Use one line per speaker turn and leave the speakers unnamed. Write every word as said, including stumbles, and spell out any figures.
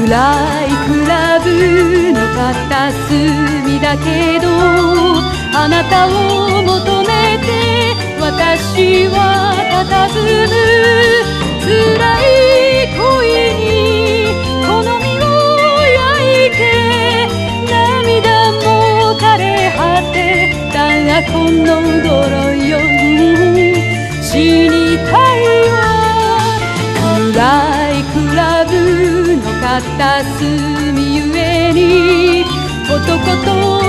暗いクラブの片隅だけど、あなたを求めて私は佇む。辛い恋に好みを焼いて、涙も垂れ果てたこの頃よ。死にたいわ。暗いクラブの片隅ゆえに男と